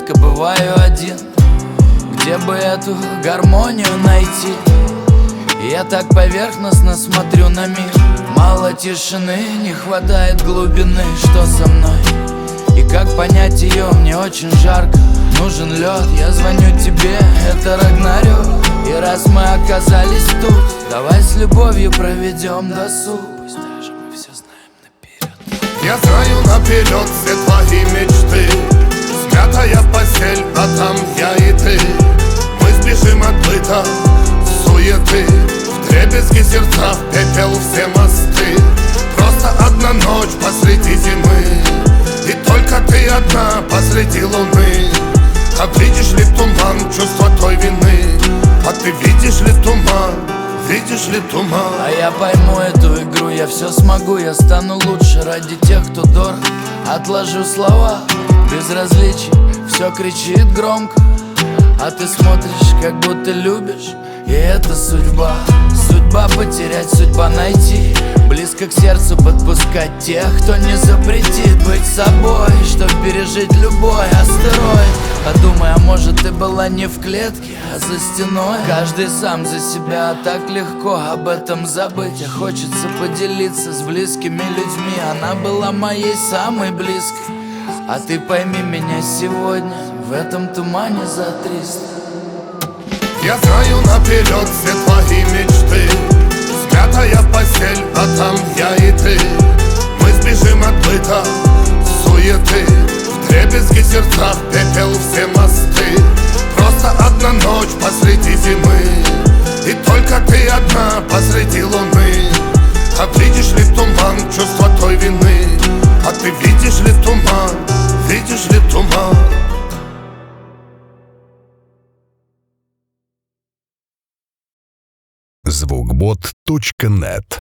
редко бываю один. Где бы эту гармонию найти? Я так поверхностно смотрю на мир. Мало тишины, не хватает глубины. Что со мной? И как понять ее? Мне очень жарко, нужен лед. Я звоню тебе, это Рагнарёк. И раз мы оказались тут, давай с любовью проведем досуг. Пусть даже мы все знаем наперед. Я знаю наперед все твои мечты. Смятая постель, а там я и ты. Мы сбежим от быта, суеты. Вдребезги сердца, в пепел все мосты. Просто одна ночь посреди зимы, и только ты одна посреди луны. А видишь ли туман, чувство той вины? А ты видишь ли туман, видишь ли туман? А я пойму эту игру, я все смогу. Я стану лучше ради тех, кто дорог. Отложу слова, безразличие, все кричит громко. А ты смотришь, как будто любишь. И это судьба. Судьба потерять, судьба найти. Близко к сердцу подпускать тех, кто не запретит быть собой, чтоб пережить любой астероид. Подумай, а может ты была не в клетке, а за стеной. Каждый сам за себя, так легко об этом забыть. А хочется поделиться с близкими людьми. Она была моей самой близкой. А ты пойми меня сегодня в этом тумане за 300. Я знаю наперед все твои мечты. Смятая постель, а там я и ты. Мы сбежим от быта, суеты. Вдребезги сердца, в пепел все мосты. Просто одна ночь посреди зимы, и только ты одна посреди луны. А видишь ли туман, чувство той вины? А ты видишь ли туман, видишь ли туман? Звукбот.нет